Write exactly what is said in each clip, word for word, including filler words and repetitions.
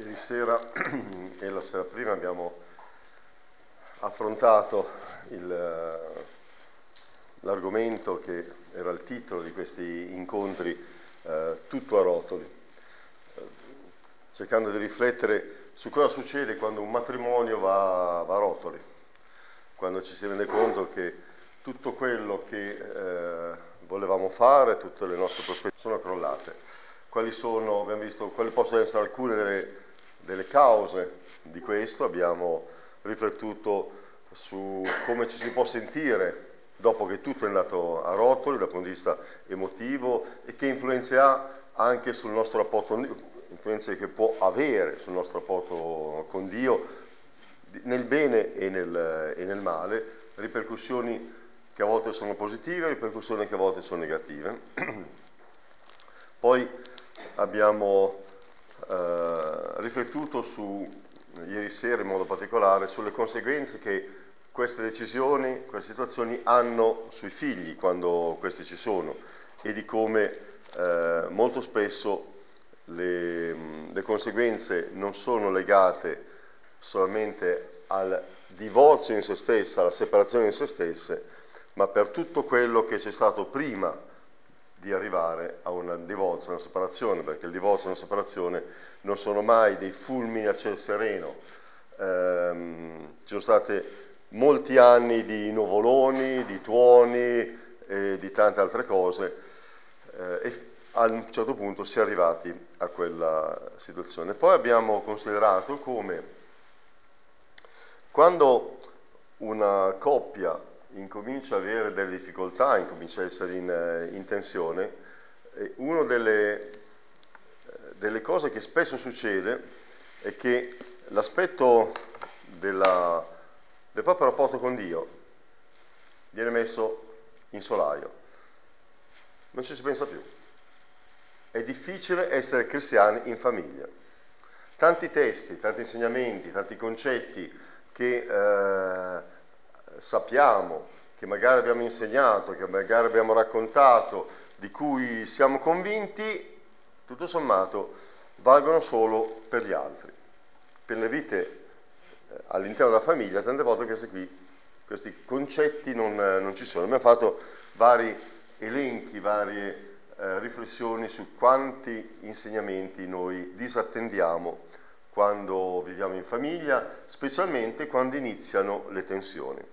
Ieri sera e la sera prima abbiamo affrontato il, l'argomento che era il titolo di questi incontri, eh, tutto a rotoli, eh, cercando di riflettere su cosa succede quando un matrimonio va, va a rotoli, quando ci si rende conto che tutto quello che eh, volevamo fare, tutte le nostre prospettive sono crollate. Quali sono, abbiamo visto, quali possono essere alcune delle, delle cause di questo, abbiamo riflettuto su come ci si può sentire dopo che tutto è andato a rotoli dal punto di vista emotivo e che influenze ha anche sul nostro rapporto, influenze che può avere sul nostro rapporto con Dio, nel bene e nel, e nel male, ripercussioni che a volte sono positive, ripercussioni che a volte sono negative. Poi abbiamo eh, riflettuto su, ieri sera in modo particolare, sulle conseguenze che queste decisioni, queste situazioni hanno sui figli quando questi ci sono e di come eh, molto spesso le, le conseguenze non sono legate solamente al divorzio in se stessa, alla separazione in se stesse, ma per tutto quello che c'è stato prima di arrivare a un divorzio, a una separazione, perché il divorzio e una separazione non sono mai dei fulmini a ciel sereno. Ehm, ci sono stati molti anni di nuvoloni, di tuoni e di tante altre cose eh, e a un certo punto si è arrivati a quella situazione. Poi abbiamo considerato come quando una coppia incomincia a avere delle difficoltà, incomincia a essere in, in tensione, e una delle, delle cose che spesso succede è che l'aspetto della, del proprio rapporto con Dio viene messo in solaio, non ci si pensa più. È difficile essere cristiani in famiglia. Tanti testi, tanti insegnamenti, tanti concetti che eh, sappiamo, che magari abbiamo insegnato, che magari abbiamo raccontato, di cui siamo convinti, tutto sommato valgono solo per gli altri. Per le vite eh, all'interno della famiglia, tante volte questi, qui, questi concetti non, eh, non ci sono. Abbiamo fatto vari elenchi, varie eh, riflessioni su quanti insegnamenti noi disattendiamo quando viviamo in famiglia, specialmente quando iniziano le tensioni.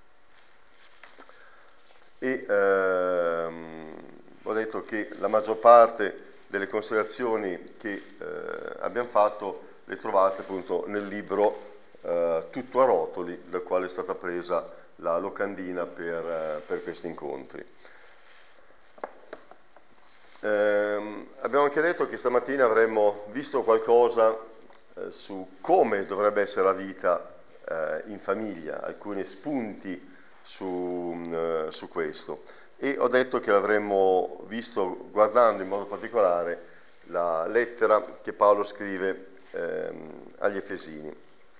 E ehm, ho detto che la maggior parte delle considerazioni che eh, abbiamo fatto le trovate appunto nel libro eh, Tutto a rotoli, dal quale è stata presa la locandina per, eh, per questi incontri. Eh, abbiamo anche detto che stamattina avremmo visto qualcosa eh, su come dovrebbe essere la vita eh, in famiglia, alcuni spunti Su, uh, su questo, e ho detto che l'avremmo visto guardando in modo particolare la lettera che Paolo scrive ehm, agli Efesini.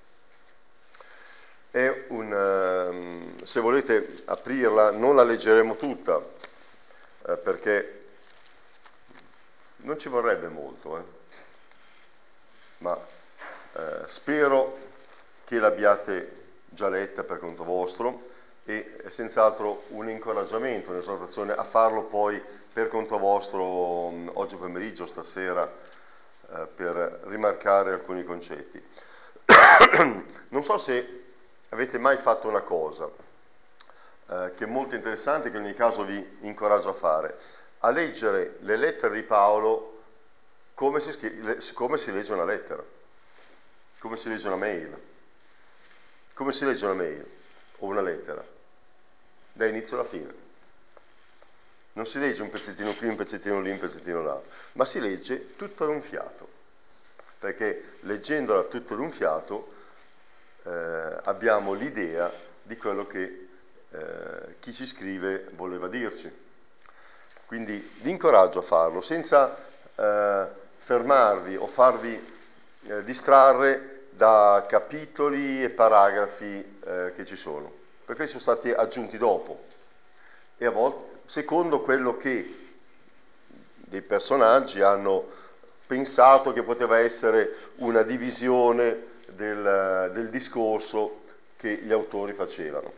È un, um, se volete aprirla, non la leggeremo tutta eh, perché non ci vorrebbe molto, eh. ma eh, spero che l'abbiate già letta per conto vostro, e è senz'altro un incoraggiamento, un'esortazione a farlo poi per conto vostro mh, oggi pomeriggio, stasera, eh, per rimarcare alcuni concetti. Non so se avete mai fatto una cosa eh, che è molto interessante, che in ogni caso vi incoraggio a fare, a leggere le lettere di Paolo come si, scri- come si legge una lettera, come si legge una mail, come si legge una mail o una lettera, da inizio alla fine. Non si legge un pezzettino qui, un pezzettino lì, un pezzettino là, ma si legge tutto ad un fiato, perché leggendola tutto ad un fiato eh, abbiamo l'idea di quello che eh, chi ci scrive voleva dirci. Quindi vi incoraggio a farlo, senza eh, fermarvi o farvi eh, distrarre da capitoli e paragrafi eh, che ci sono, perché sono stati aggiunti dopo e a volte secondo quello che dei personaggi hanno pensato che poteva essere una divisione del, del discorso che gli autori facevano.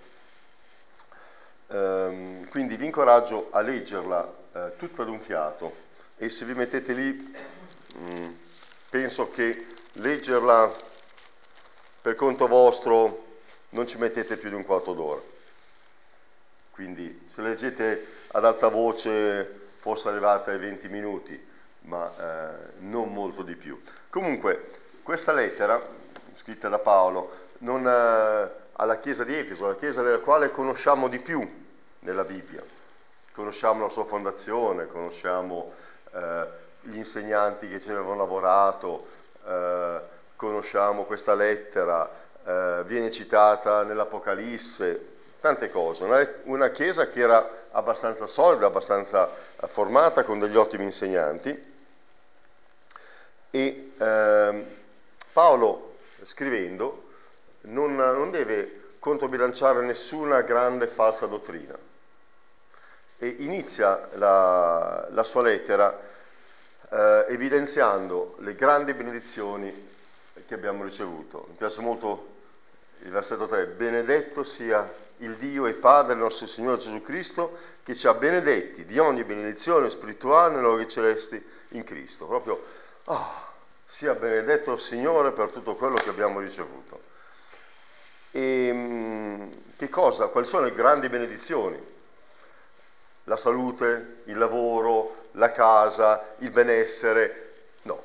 Ehm, quindi vi incoraggio a leggerla eh, tutta d'un fiato, e se vi mettete lì mh, penso che leggerla per conto vostro non ci mettete più di un quarto d'ora. Quindi se leggete ad alta voce forse arrivate ai venti minuti, ma eh, non molto di più. Comunque questa lettera scritta da Paolo non, eh, alla chiesa di Efeso, la chiesa della quale conosciamo di più nella Bibbia, conosciamo la sua fondazione, conosciamo eh, gli insegnanti che ci avevano lavorato, eh, conosciamo questa lettera, eh, viene citata nell'Apocalisse, tante cose. Una, una chiesa che era abbastanza solida, abbastanza formata, con degli ottimi insegnanti, e ehm, Paolo, scrivendo, non, non deve controbilanciare nessuna grande falsa dottrina, e inizia la, la sua lettera eh, evidenziando le grandi benedizioni che abbiamo ricevuto. Mi piace molto il versetto tre: benedetto sia il Dio e Padre del nostro Signore Gesù Cristo, che ci ha benedetti di ogni benedizione spirituale nelle luoghi celesti in Cristo. Proprio, oh, sia benedetto il Signore per tutto quello che abbiamo ricevuto. E che cosa? Quali sono le grandi benedizioni? La salute, il lavoro, la casa, il benessere? No.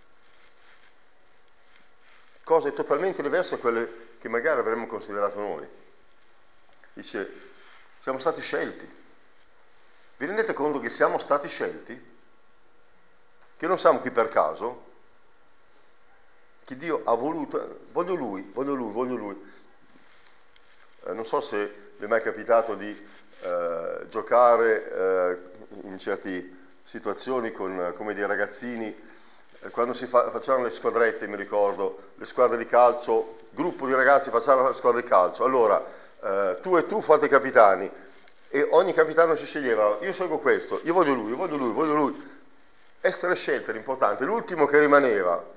Cose totalmente diverse da quelle che magari avremmo considerato noi. Dice, siamo stati scelti. Vi rendete conto che siamo stati scelti? Che non siamo qui per caso? Che Dio ha voluto, voglio Lui, voglio Lui, voglio Lui. Eh, non so se vi è mai capitato di eh, giocare eh, in certe situazioni con come dei ragazzini, eh, quando si fa, facevano le squadrette, mi ricordo, le squadre di calcio, gruppo di ragazzi facevano la squadra di calcio. Allora, eh, tu e tu fate capitani, e ogni capitano si sceglieva: io scelgo questo, io voglio lui, io voglio lui, voglio lui. Essere scelto era importante. L'ultimo che rimaneva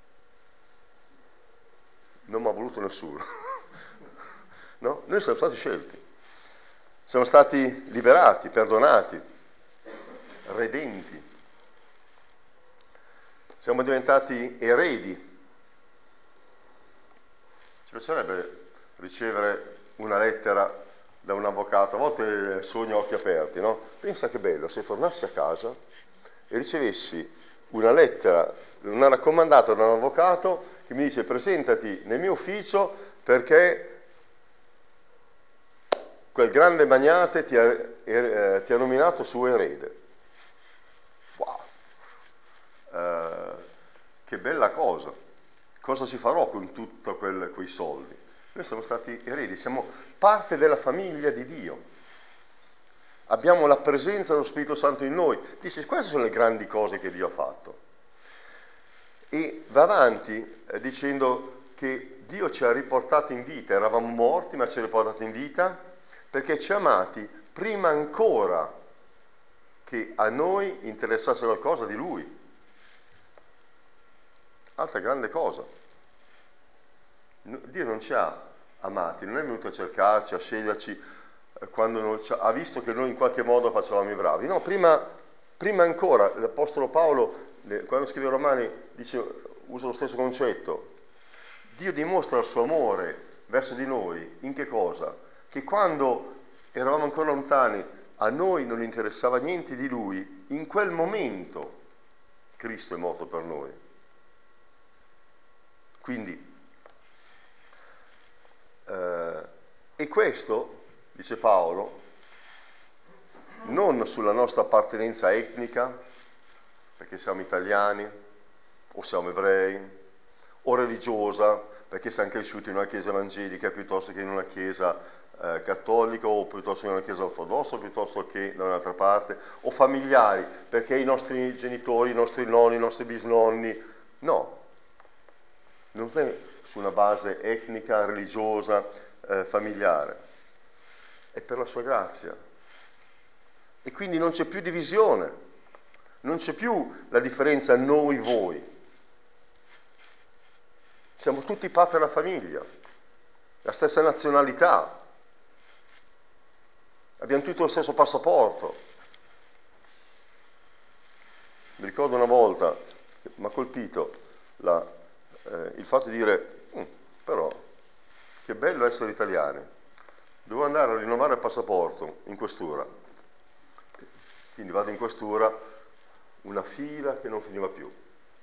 non mi ha voluto nessuno. No? Noi siamo stati scelti, siamo stati liberati, perdonati, redenti, siamo diventati eredi. Ci piacerebbe ricevere una lettera da un avvocato, a volte sogno a occhi aperti, no? Pensa che bello se tornassi a casa e ricevessi una lettera, una raccomandata da un avvocato che mi dice: presentati nel mio ufficio perché quel grande magnate ti ha, eh, ti ha nominato suo erede. Wow! Eh, che bella cosa! Cosa ci farò con tutti quei soldi? Noi siamo stati eredi, siamo parte della famiglia di Dio. Abbiamo la presenza dello Spirito Santo in noi. Dice, queste sono le grandi cose che Dio ha fatto. E va avanti eh, dicendo che Dio ci ha riportati in vita. Eravamo morti, ma ci ha riportati in vita perché ci ha amati prima ancora che a noi interessasse qualcosa di Lui. Altra grande cosa. Dio non ci ha amati, non è venuto a cercarci, a sceglierci eh, quando non ci ha, ha visto che noi in qualche modo facevamo i bravi. No, prima, prima ancora, l'Apostolo Paolo, eh, quando scrive ai Romani, dice, usa lo stesso concetto. Dio dimostra il suo amore verso di noi in che cosa? Che quando eravamo ancora lontani, a noi non interessava niente di Lui, in quel momento Cristo è morto per noi. Quindi, eh, e questo, dice Paolo, non sulla nostra appartenenza etnica, perché siamo italiani, o siamo ebrei, o religiosa, perché siamo cresciuti in una chiesa evangelica piuttosto che in una chiesa eh, cattolica, o piuttosto che in una chiesa ortodossa, piuttosto che da un'altra parte, o familiari, perché i nostri genitori, i nostri nonni, i nostri bisnonni. No, non è su una base etnica, religiosa, eh, familiare, è per la sua grazia. E quindi non c'è più divisione, Non c'è più la differenza noi-voi. Siamo tutti parte della famiglia, la stessa nazionalità, abbiamo tutti lo stesso passaporto. Mi ricordo una volta, mi ha colpito la, eh, il fatto di dire, mm, però, che bello essere italiani. Devo andare a rinnovare il passaporto in questura. Quindi vado in questura, una fila che non finiva più.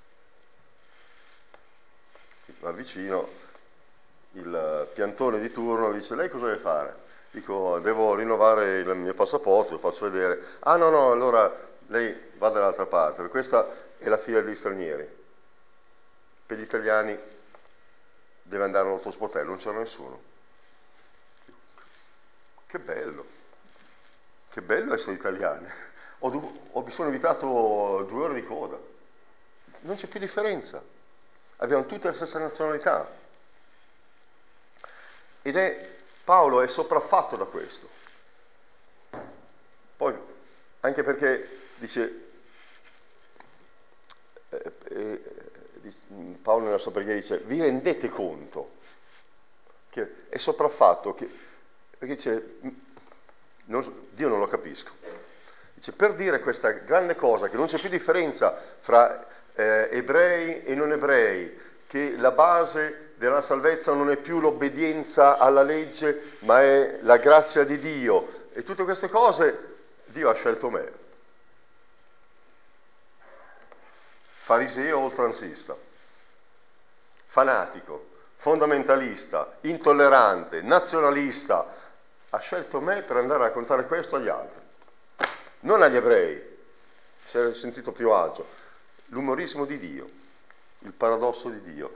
Mi avvicino, il piantone di turno mi dice, lei cosa deve fare? Dico, devo rinnovare il mio passaporto, lo faccio vedere. Ah no, no, allora lei va dall'altra parte, perché questa è la fila degli stranieri. Per gli italiani deve andare all'altro sportello, non c'era nessuno. Che bello, che bello essere italiani. Ho, ho, mi sono evitato due ore di coda. Non c'è più differenza. Abbiamo tutte la stessa nazionalità. Ed è, Paolo è sopraffatto da questo. Poi, anche perché, dice, eh, eh, Paolo nella sua preghiera dice, vi rendete conto che è sopraffatto, che, perché dice, non, Dio non lo capisco. Dice, per dire questa grande cosa, che non c'è più differenza fra eh, ebrei e non ebrei, che la base della salvezza non è più l'obbedienza alla legge, ma è la grazia di Dio. E tutte queste cose, Dio ha scelto me. Fariseo oltranzista, fanatico, fondamentalista, intollerante, nazionalista, ha scelto me per andare a raccontare questo agli altri. Non agli ebrei, si è sentito più agio. L'umorismo di Dio, il paradosso di Dio.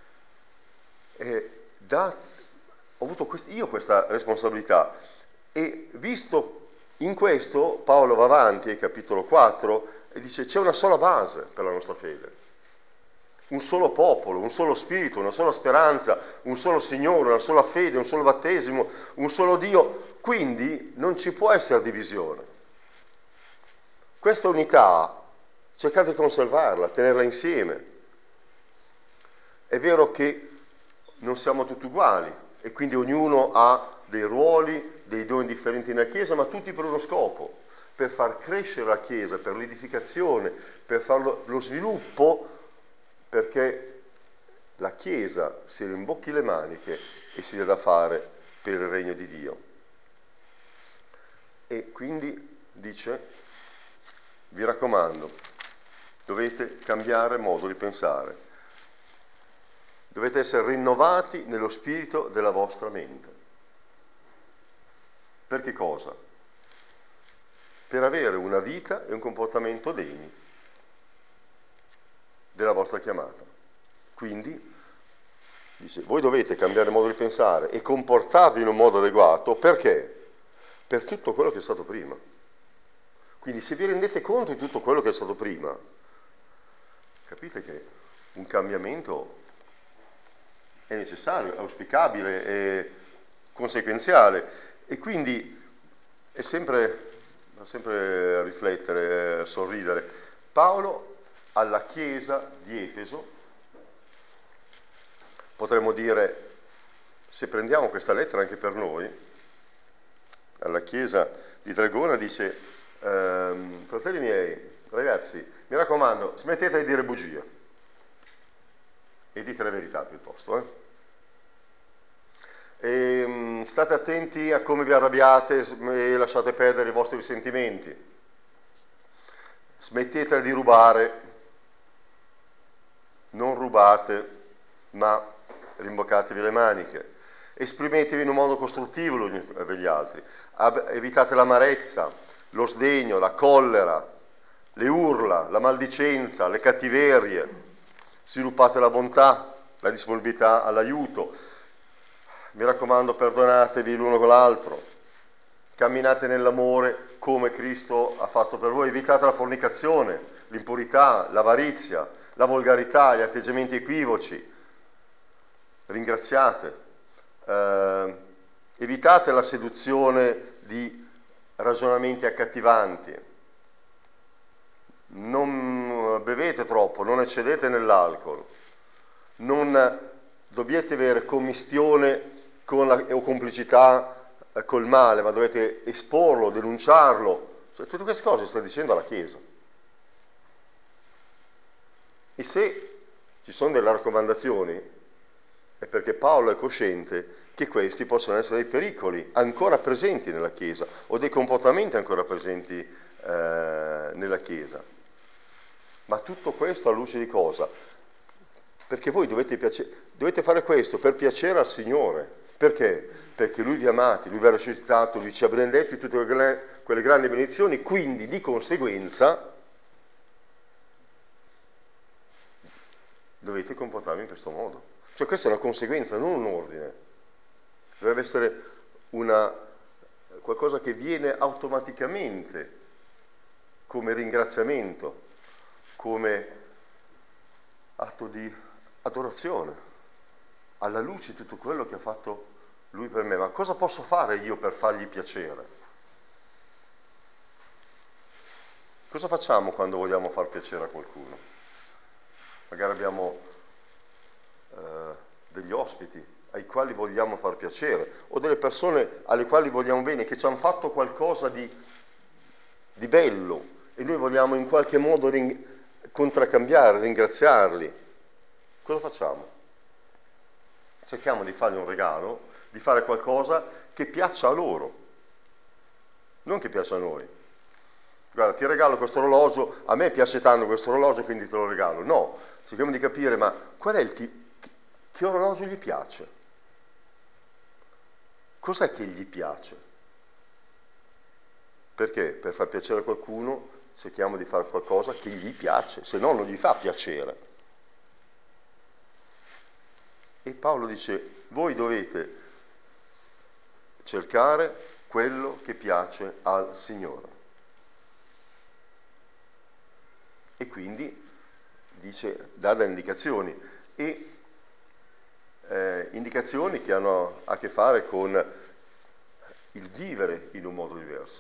E da, ho avuto quest- io questa responsabilità e visto in questo, Paolo va avanti al capitolo quattro e dice c'è una sola base per la nostra fede, un solo popolo, un solo spirito, una sola speranza, un solo Signore, una sola fede, un solo battesimo, un solo Dio, quindi non ci può essere divisione. Questa unità cercate di conservarla, tenerla insieme. È vero che non siamo tutti uguali e quindi ognuno ha dei ruoli, dei doni differenti nella Chiesa, ma tutti per uno scopo, per far crescere la Chiesa, per l'edificazione, per far lo, lo sviluppo, perché la Chiesa si rimbocchi le maniche e si dia da fare per il regno di Dio. E quindi dice, vi raccomando, dovete cambiare modo di pensare. Dovete essere rinnovati nello spirito della vostra mente. Per che cosa? Per avere una vita e un comportamento degni della vostra chiamata. Quindi, dice, voi dovete cambiare modo di pensare e comportarvi in un modo adeguato, perché? Per tutto quello che è stato prima. Quindi se vi rendete conto di tutto quello che è stato prima, capite che un cambiamento è necessario, è auspicabile, è conseguenziale e quindi è sempre, da sempre a riflettere, a sorridere. Paolo alla Chiesa di Efeso, potremmo dire, se prendiamo questa lettera anche per noi, alla Chiesa di Dragona dice, ehm, fratelli miei, ragazzi, mi raccomando, smettete di dire bugie e dite la verità piuttosto, eh? E, um, state attenti a come vi arrabbiate e lasciate perdere i vostri sentimenti. Smettete di rubare, non rubate, ma rimboccatevi le maniche. Esprimetevi in un modo costruttivo per gli altri. Ab- evitate l'amarezza, lo sdegno, la collera, le urla, la maldicenza, le cattiverie. Sviluppate la bontà, la disponibilità all'aiuto. Mi raccomando, perdonatevi l'uno con l'altro, camminate nell'amore come Cristo ha fatto per voi, evitate la fornicazione, l'impurità, l'avarizia, la volgarità, gli atteggiamenti equivoci, ringraziate, eh, evitate la seduzione di ragionamenti accattivanti, non bevete troppo, non eccedete nell'alcol, non dobbiate avere commistione con la, o complicità eh, col male, ma dovete esporlo, denunciarlo. Cioè, tutte queste cose sta dicendo la Chiesa. E se ci sono delle raccomandazioni è perché Paolo è cosciente che questi possono essere dei pericoli ancora presenti nella Chiesa o dei comportamenti ancora presenti eh, nella Chiesa. Ma tutto questo alla luce di cosa? Perché voi dovete, piace- dovete fare questo per piacere al Signore. Perché? Perché Lui vi ha amati, Lui vi ha risuscitato, Lui ci ha benedetto tutte quelle, quelle grandi benedizioni, quindi di conseguenza dovete comportarvi in questo modo. Cioè questa è una conseguenza, non un ordine. Dovrebbe essere una, qualcosa che viene automaticamente come ringraziamento, come atto di adorazione, alla luce di tutto quello che ha fatto Lui per me. Ma cosa posso fare io per fargli piacere? Cosa facciamo quando vogliamo far piacere a qualcuno? Magari abbiamo eh, degli ospiti ai quali vogliamo far piacere, o delle persone alle quali vogliamo bene, che ci hanno fatto qualcosa di, di bello, e noi vogliamo in qualche modo ring- contraccambiare, ringraziarli. Cosa facciamo? Cerchiamo di fargli un regalo, di fare qualcosa che piaccia a loro, non che piaccia a noi. Guarda, ti regalo questo orologio, a me piace tanto questo orologio, quindi te lo regalo. No, cerchiamo di capire, ma qual è il tipo, che orologio gli piace? Cos'è che gli piace? Perché per far piacere a qualcuno cerchiamo di fare qualcosa che gli piace, se no non gli fa piacere. E Paolo dice, voi dovete cercare quello che piace al Signore. E quindi dice, dà delle indicazioni, e eh, indicazioni che hanno a che fare con il vivere in un modo diverso.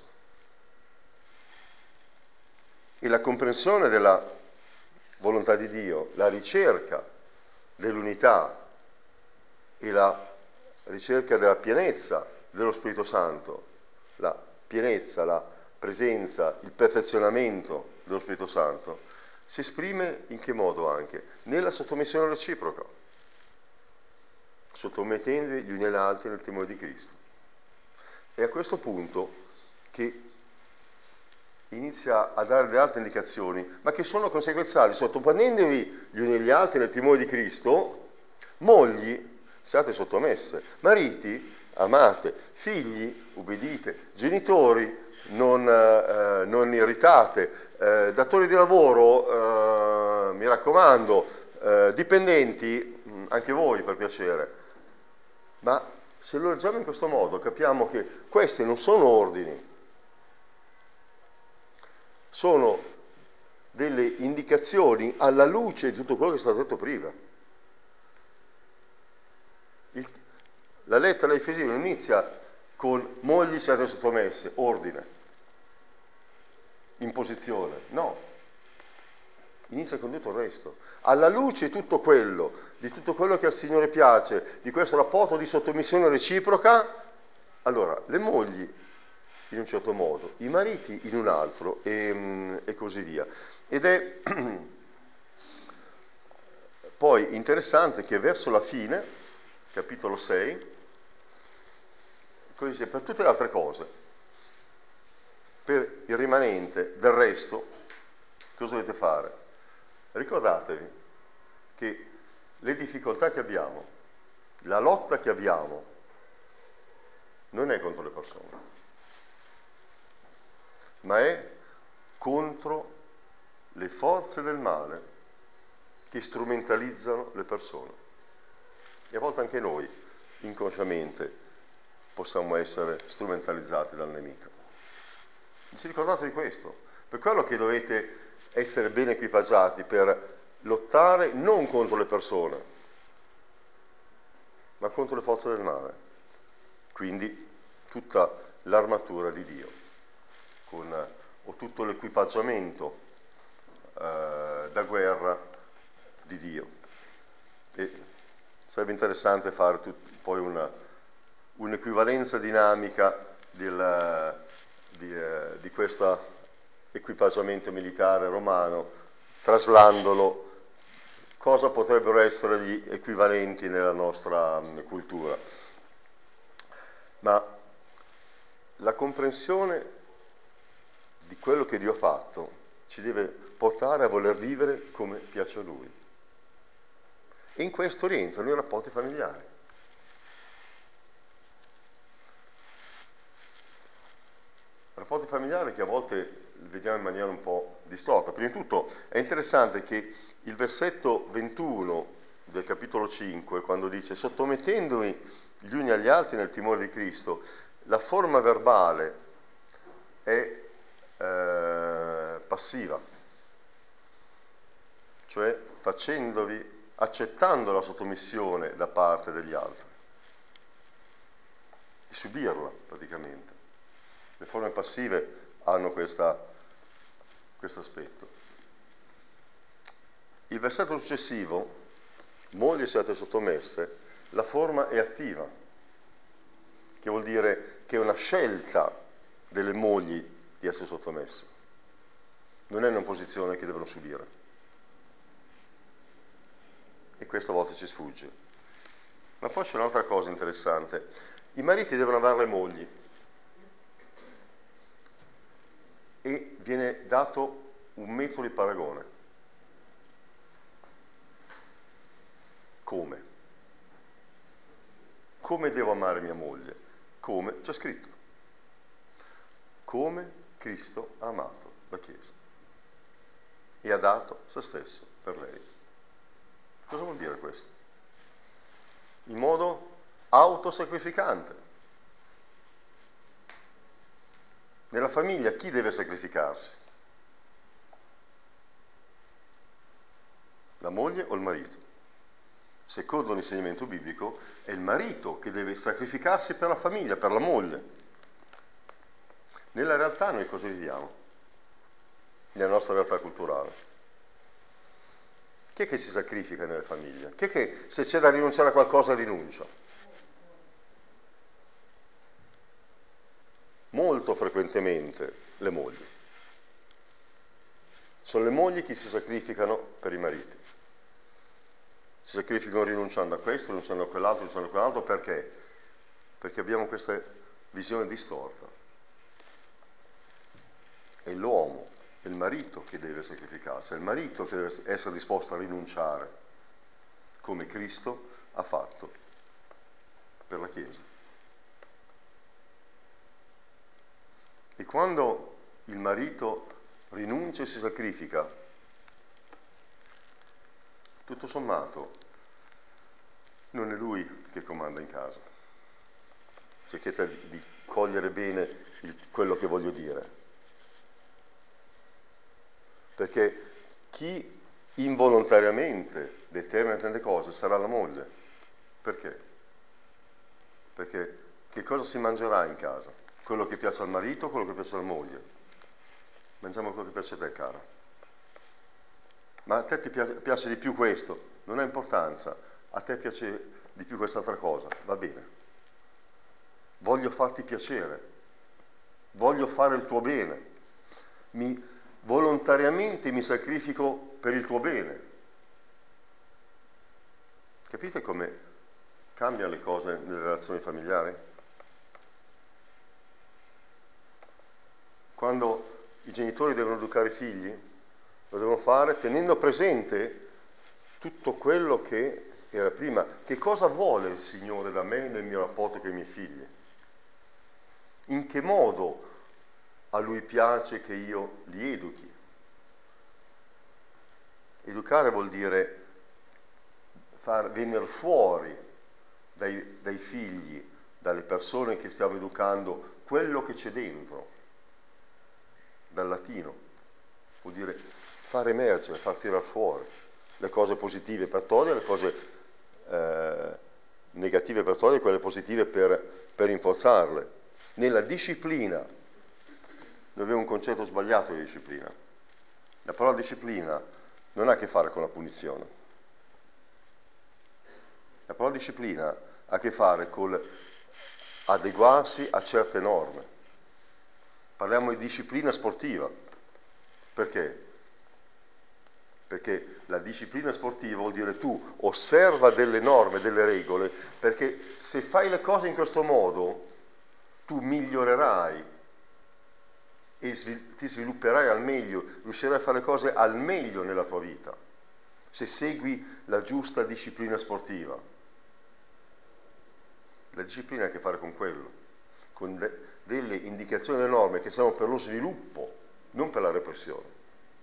E la comprensione della volontà di Dio, la ricerca dell'unità e la ricerca della pienezza dello Spirito Santo, la pienezza, la presenza, il perfezionamento dello Spirito Santo, si esprime in che modo anche? Nella sottomissione reciproca, sottomettendi gli uni agli altri nel timore di Cristo. È a questo punto che inizia a dare delle altre indicazioni, ma che sono conseguenziali. Sottoponendovi gli uni agli altri nel timore di Cristo, mogli, siate sottomesse, mariti, amate, figli, ubbidite, genitori, non, eh, non irritate, eh, datori di lavoro, eh, mi raccomando, eh, dipendenti, anche voi per piacere. Ma se lo leggiamo in questo modo capiamo che questi non sono ordini, sono delle indicazioni alla luce di tutto quello che è stato detto prima. Il, la lettera ai Efesini non inizia con mogli siate sottomesse, ordine, imposizione, no. Inizia con tutto il resto. Alla luce di tutto quello, di tutto quello che al Signore piace, di questo rapporto di sottomissione reciproca, allora le mogli in un certo modo, i mariti in un altro e, e così via. Ed è poi interessante che verso la fine, capitolo sei, così dice, per tutte le altre cose, per il rimanente del resto, cosa dovete fare? Ricordatevi che le difficoltà che abbiamo, la lotta che abbiamo, non è contro le persone, ma è contro le forze del male che strumentalizzano le persone. E a volte anche noi, inconsciamente, possiamo essere strumentalizzati dal nemico. Ci ricordate di questo? Per quello che dovete essere ben equipaggiati per lottare non contro le persone, ma contro le forze del male. Quindi tutta l'armatura di Dio, con, o tutto l'equipaggiamento eh, da guerra di Dio. E sarebbe interessante fare tut- poi una, un'equivalenza dinamica del, di, eh, di questo equipaggiamento militare romano, traslandolo, cosa potrebbero essere gli equivalenti nella nostra um, cultura. Ma la comprensione di quello che Dio ha fatto ci deve portare a voler vivere come piace a Lui. E in questo rientrano i rapporti familiari. Rapporti familiari che a volte vediamo in maniera un po' distorta. Prima di tutto è interessante che il versetto ventuno del capitolo cinque, quando dice sottomettendovi gli uni agli altri nel timore di Cristo, la forma verbale è eh, passiva, cioè facendovi, accettando la sottomissione da parte degli altri, di subirla praticamente. Le forme passive hanno questa, questo aspetto. Il versetto successivo, mogli siate sottomesse, la forma è attiva, che vuol dire che è una scelta delle mogli di essere sottomesse. Non è una posizione che devono subire. E questa a volte ci sfugge. Ma poi c'è un'altra cosa interessante. I mariti devono amare le mogli. E viene dato un metodo di paragone. Come? Come devo amare mia moglie? Come? C'è scritto. Come Cristo ha amato la Chiesa e ha dato se stesso per lei. Cosa vuol dire questo? In modo autosacrificante. Nella famiglia chi deve sacrificarsi? La moglie o il marito? Secondo l'insegnamento biblico è il marito che deve sacrificarsi per la famiglia, per la moglie. Nella realtà noi cosa viviamo? Nella nostra realtà culturale. Chi è che si sacrifica nelle famiglie? Chi è che se c'è da rinunciare a qualcosa rinuncia? Molto frequentemente le mogli. Sono le mogli che si sacrificano per i mariti. Si sacrificano rinunciando a questo, rinunciando a quell'altro, rinunciando a quell'altro, perché? Perché abbiamo questa visione distorta. È l'uomo, è il marito che deve sacrificarsi, è il marito che deve essere disposto a rinunciare, come Cristo ha fatto per la Chiesa. E quando il marito rinuncia e si sacrifica, tutto sommato non è lui che comanda in casa. Cercate di cogliere bene il, quello che voglio dire. Perché chi involontariamente determina tante cose sarà la moglie. Perché? Perché che cosa si mangerà in casa? Quello che piace al marito o quello che piace alla moglie? Mangiamo quello che piace a te, cara. Ma a te ti piace, piace di più questo? Non ha importanza. A te piace di più quest'altra cosa? Va bene. Voglio farti piacere. Voglio fare il tuo bene. Mi, volontariamente mi sacrifico per il tuo bene. Capite come cambiano le cose nelle relazioni familiari? Quando i genitori devono educare i figli, lo devono fare tenendo presente tutto quello che era prima. Che cosa vuole il Signore da me nel mio rapporto con i miei figli? In che modo a Lui piace che io li educhi? Educare vuol dire far venire fuori dai, dai figli, dalle persone che stiamo educando, quello che c'è dentro. Dal latino vuol dire far emergere, far tirare fuori le cose positive per togliere, le cose eh, negative per togliere, quelle positive per, per rinforzarle. Nella disciplina, noi abbiamo un concetto sbagliato di disciplina. La parola disciplina non ha a che fare con la punizione. La parola disciplina ha a che fare con adeguarsi a certe norme. Parliamo di disciplina sportiva. Perché? Perché la disciplina sportiva vuol dire tu osserva delle norme, delle regole, perché se fai le cose in questo modo tu migliorerai e svil- ti svilupperai al meglio, riuscirai a fare le cose al meglio nella tua vita, se segui la giusta disciplina sportiva. La disciplina ha a che fare con quello, con de- delle indicazioni e norme che sono per lo sviluppo, non per la repressione.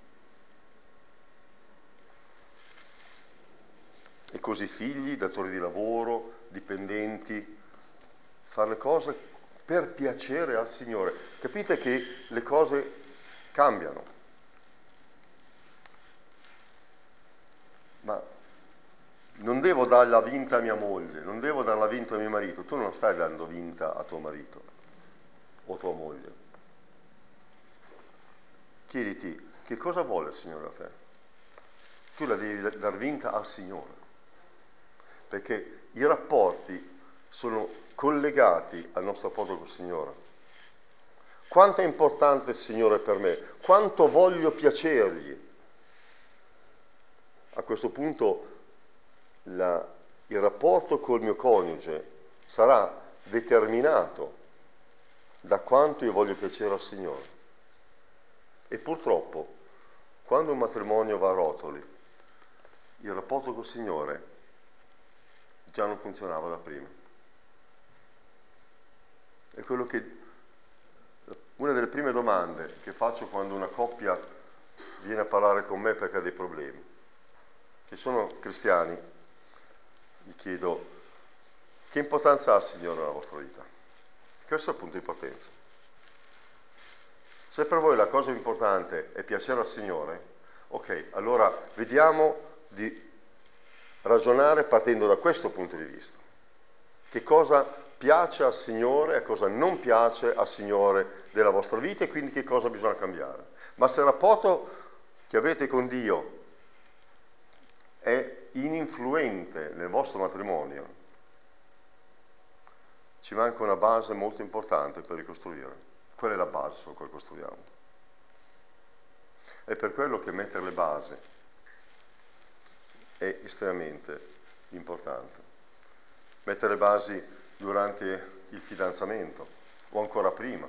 E così figli, datori di lavoro, dipendenti, fare le cose per piacere al Signore. Capite che le cose cambiano. Ma non devo darla vinta a mia moglie, non devo darla vinta a mio marito. Tu non stai dando vinta a tuo marito o tua moglie. Chiediti, che cosa vuole il Signore da te? Tu la devi dar vinta al Signore. Perché i rapporti sono collegati al nostro rapporto col Signore. Quanto è importante il Signore per me? Quanto voglio piacergli? A questo punto la, il rapporto col mio coniuge sarà determinato da quanto io voglio piacere al Signore. E purtroppo, quando un matrimonio va a rotoli, il rapporto col Signore già non funzionava da prima. È quello che una delle prime domande che faccio quando una coppia viene a parlare con me perché ha dei problemi, che sono cristiani, gli chiedo: che importanza ha il Signore nella vostra vita? Questo è il punto di partenza. Se per voi la cosa importante è piacere al Signore, ok, allora vediamo di ragionare partendo da questo punto di vista. Che cosa piace al Signore e cosa non piace al Signore della vostra vita e quindi che cosa bisogna cambiare. Ma se il rapporto che avete con Dio è ininfluente nel vostro matrimonio, ci manca una base molto importante per ricostruire. Quella è la base su cui costruiamo. È per quello che mettere le basi è estremamente importante. Mettere le basi durante il fidanzamento o ancora prima,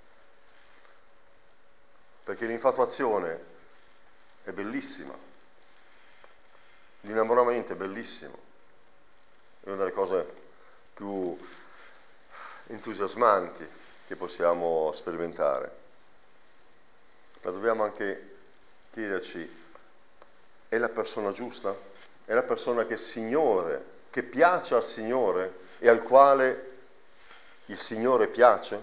perché l'infatuazione è bellissima, l'innamoramento è bellissimo, è una delle cose più entusiasmanti che possiamo sperimentare, ma dobbiamo anche chiederci: è la persona giusta? È la persona che il Signore, che piace al Signore e al quale il Signore piace?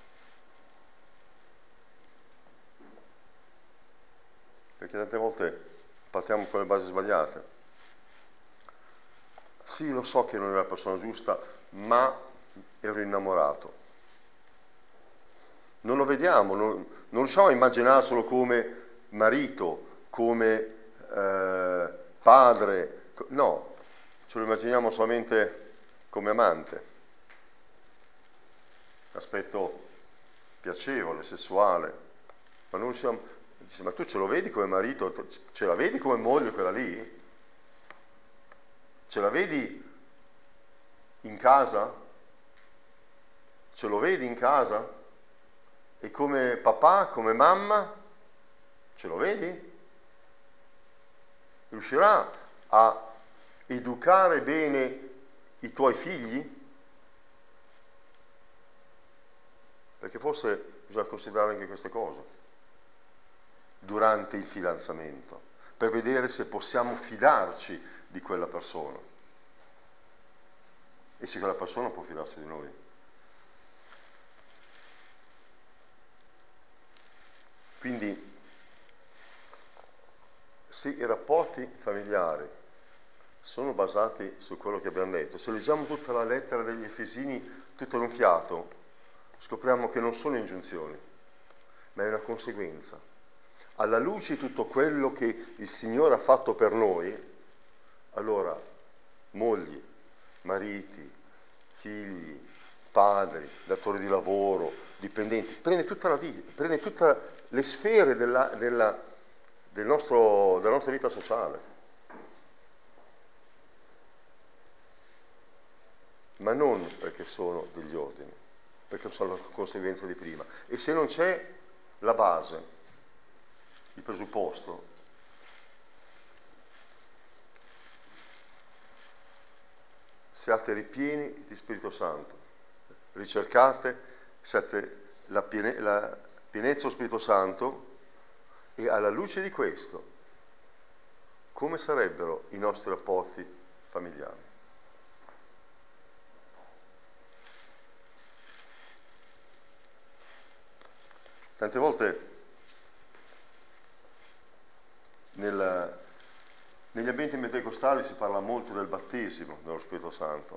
Perché tante volte partiamo con le basi sbagliate. Sì, lo so che non è la persona giusta, ma ero innamorato. Non lo vediamo, non, non riusciamo a immaginarcelo come marito, come eh, padre, no, ce lo immaginiamo solamente come amante. Aspetto piacevole, sessuale, ma non riusciamo, dice, ma tu ce lo vedi come marito, ce la vedi come moglie quella lì? Ce la vedi in casa? Ce lo vedi in casa? E come papà, come mamma? Ce lo vedi? Riuscirà a educare bene i tuoi figli? Perché forse bisogna considerare anche queste cose durante il fidanzamento, per vedere se possiamo fidarci di quella persona e se quella persona può fidarsi di noi. Quindi, se i rapporti familiari sono basati su quello che abbiamo detto, se leggiamo tutta la lettera degli Efesini tutto d'un fiato, scopriamo che non sono ingiunzioni, ma è una conseguenza. alla luce di tutto quello che il Signore ha fatto per noi, allora mogli, mariti, figli, padri, datori di lavoro, dipendenti, prende tutta la vita, prende tutte le sfere della, della, del nostro, della nostra vita sociale. Ma non perché sono degli ordini, perché sono la conseguenza di prima. E se non c'è la base, il presupposto, siate ripieni di Spirito Santo, ricercate, siate la, piene, la pienezza dello Spirito Santo, e alla luce di questo, come sarebbero i nostri rapporti familiari? Tante volte nel, negli ambienti pentecostali si parla molto del battesimo dello Spirito Santo,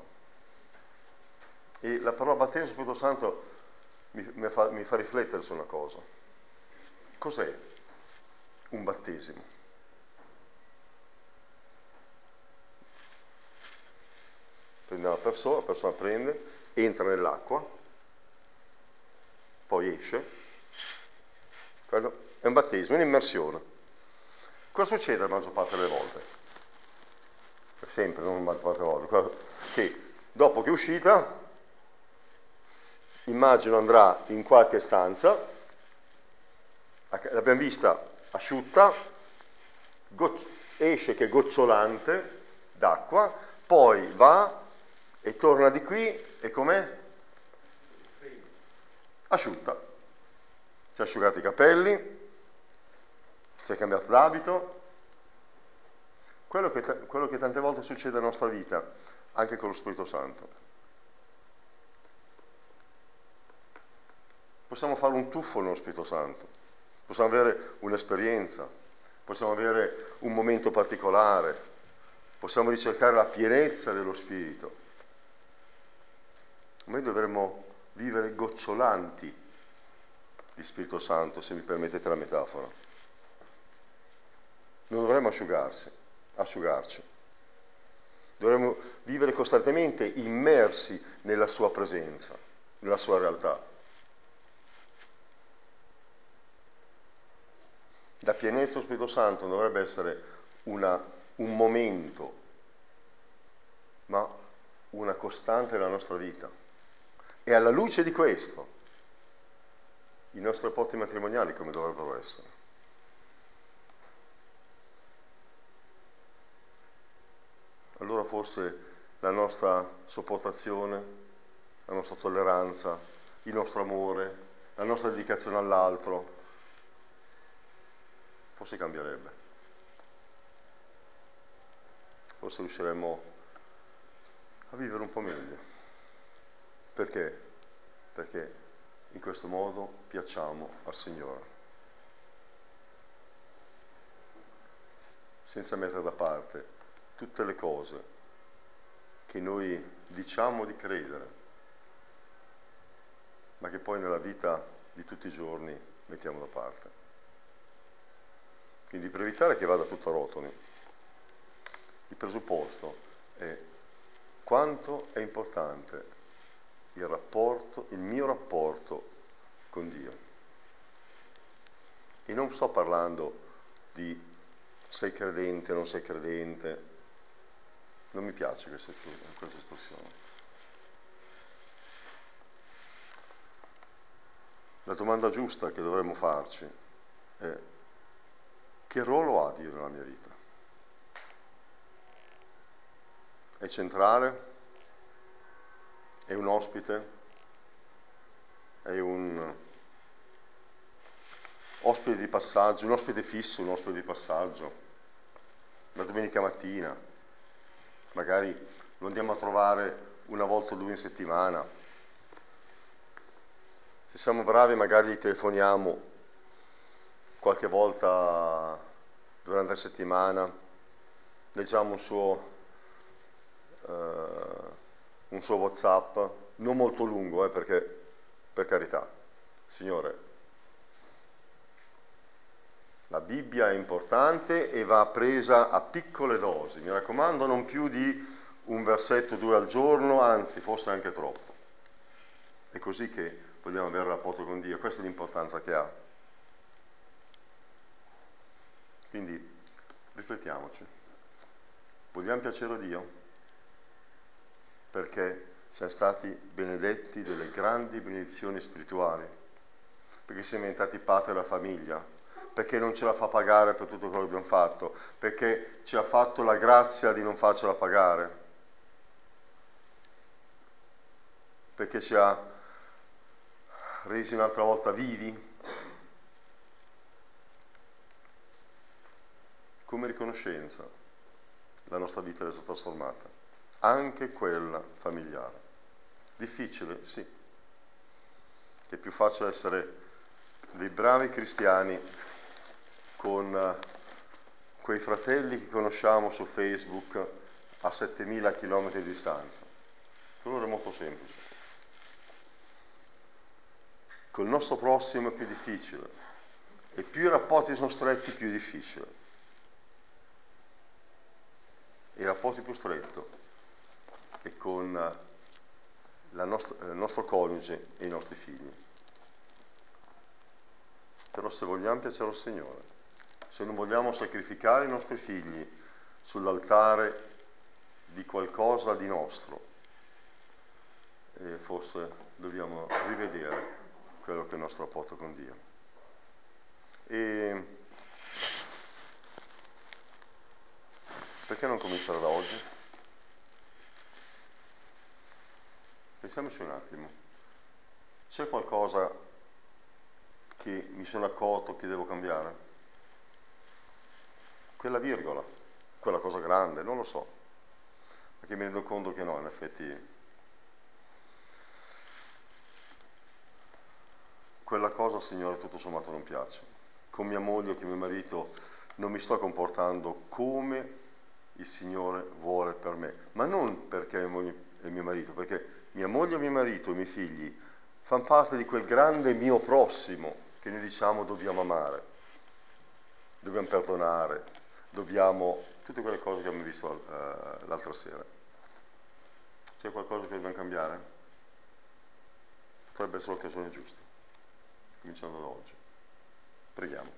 e la parola battesimo dello Spirito Santo mi, mi, fa, mi fa riflettere su una cosa. Cos'è un battesimo? Prende una persona, la persona prende, entra nell'acqua, poi esce. Quello è un battesimo, un'immersione. Cosa succede la maggior parte delle volte? Sempre, non la maggior parte delle volte. Che dopo che è uscita, immagino andrà in qualche stanza, l'abbiamo vista asciutta, esce che è gocciolante d'acqua, poi va e torna di qui e com'è? Asciutta. Si è asciugato i capelli, si è cambiato d'abito. Quello che, quello che tante volte succede nella nostra vita, anche con lo Spirito Santo. Possiamo fare un tuffo nello Spirito Santo, possiamo avere un'esperienza, possiamo avere un momento particolare, possiamo ricercare la pienezza dello Spirito. Noi dovremmo vivere gocciolanti di Spirito Santo, se mi permettete la metafora. Non dovremmo asciugarsi, asciugarci. Dovremmo vivere costantemente immersi nella sua presenza, nella sua realtà. La pienezza dello Spirito Santo non dovrebbe essere una, un momento, ma una costante nella nostra vita. E alla luce di questo, i nostri rapporti matrimoniali come dovrebbero essere. Allora forse la nostra sopportazione, la nostra tolleranza, il nostro amore, la nostra dedicazione all'altro, forse cambierebbe. Forse riusciremmo a vivere un po' meglio. Perché? Perché in questo modo piacciamo al Signore, senza mettere da parte tutte le cose che noi diciamo di credere, ma che poi nella vita di tutti i giorni mettiamo da parte. Quindi per evitare che vada tutto a rotoli, il presupposto è quanto è importante il rapporto, il mio rapporto con Dio. E non sto parlando di sei credente o non sei credente, non mi piace questa, questa espressione. La domanda giusta che dovremmo farci è: che ruolo ha Dio nella mia vita? È centrale? È un ospite? È un ospite di passaggio, un ospite fisso, un ospite di passaggio? La domenica mattina, magari lo andiamo a trovare una volta o due in settimana. Se siamo bravi magari gli telefoniamo qualche volta durante la settimana, leggiamo un suo, uh, un suo WhatsApp, non molto lungo, eh, perché, per carità, Signore, La Bibbia è importante e va presa a piccole dosi, mi raccomando, non più di un versetto, due al giorno, anzi forse anche troppo. È così che vogliamo avere rapporto con Dio, questa è l'importanza che ha. Quindi riflettiamoci. Vogliamo piacere a Dio? Perché siamo stati benedetti delle grandi benedizioni spirituali, perché siamo diventati padri della famiglia, perché non ce la fa pagare per tutto quello che abbiamo fatto, perché ci ha fatto la grazia di non farcela pagare, perché ci ha resi un'altra volta vivi. Come riconoscenza la nostra vita è stata trasformata, anche quella familiare. Difficile, sì. È più facile essere dei bravi cristiani con quei fratelli che conosciamo su Facebook a settemila chilometri di distanza. Per loro è molto semplice. Col nostro prossimo è più difficile, e più i rapporti sono stretti, più è difficile. E i rapporti più stretti è con la nostra, il nostro coniuge e i nostri figli. Però se vogliamo piacere al Signore, se non vogliamo sacrificare i nostri figli sull'altare di qualcosa di nostro, eh, forse dobbiamo rivedere quello che è il nostro rapporto con Dio. E perché non cominciare da oggi? Pensiamoci un attimo. C'è qualcosa che mi sono accorto che devo cambiare? Quella virgola, quella cosa grande, non lo so. Perché mi rendo conto che no, in effetti quella cosa, Signore, tutto sommato non piace. Con mia moglie o con mio marito non mi sto comportando come il Signore vuole per me, ma non perché mia moglie e mio marito, perché mia moglie, mio marito e i miei figli fanno parte di quel grande mio prossimo che noi diciamo dobbiamo amare, dobbiamo perdonare, dobbiamo... tutte quelle cose che abbiamo visto uh, l'altra sera. C'è qualcosa che dobbiamo cambiare? Potrebbe essere l'occasione giusta, cominciando da oggi. Preghiamo.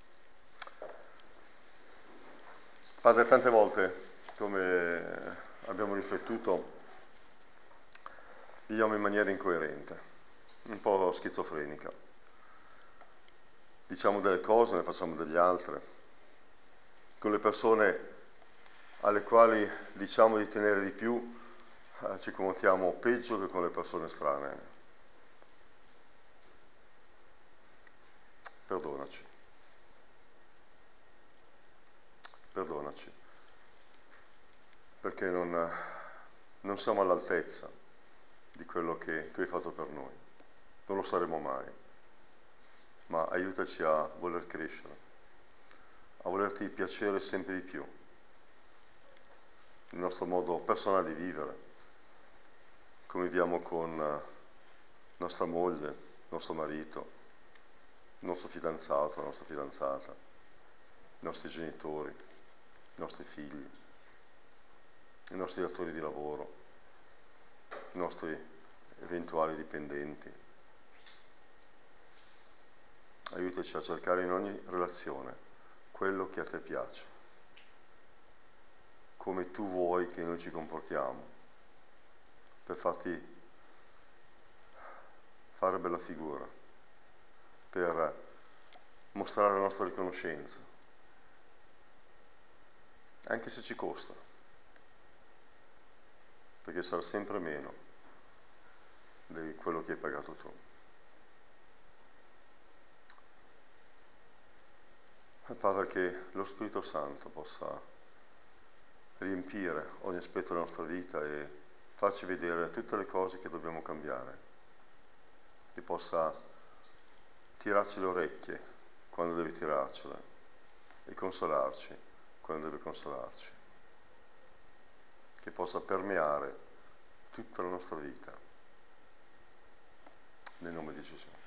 Padre, tante volte, come abbiamo riflettuto, viviamo in maniera incoerente, un po' schizofrenica. Diciamo delle cose, ne facciamo delle altre. Con le persone alle quali diciamo di tenere di più, eh, ci comportiamo peggio che con le persone strane. Perdonaci. Perdonaci. Perché non, non siamo all'altezza di quello che tu hai fatto per noi. Non lo saremo mai. Ma aiutaci a voler crescere, a volerti piacere sempre di più, il nostro modo personale di vivere, come viviamo con nostra moglie, nostro marito, il nostro fidanzato, la nostra fidanzata, i nostri genitori, i nostri figli, i nostri datori di lavoro, i nostri eventuali dipendenti. Aiutaci a cercare in ogni relazione quello che a te piace, come tu vuoi che noi ci comportiamo, per farti fare bella figura, per mostrare la nostra riconoscenza, anche se ci costa, perché sarà sempre meno di quello che hai pagato tu. Padre, che lo Spirito Santo possa riempire ogni aspetto della nostra vita e farci vedere tutte le cose che dobbiamo cambiare, che possa tirarci le orecchie quando deve tirarcele e consolarci quando deve consolarci, che possa permeare tutta la nostra vita, nel nome di Gesù.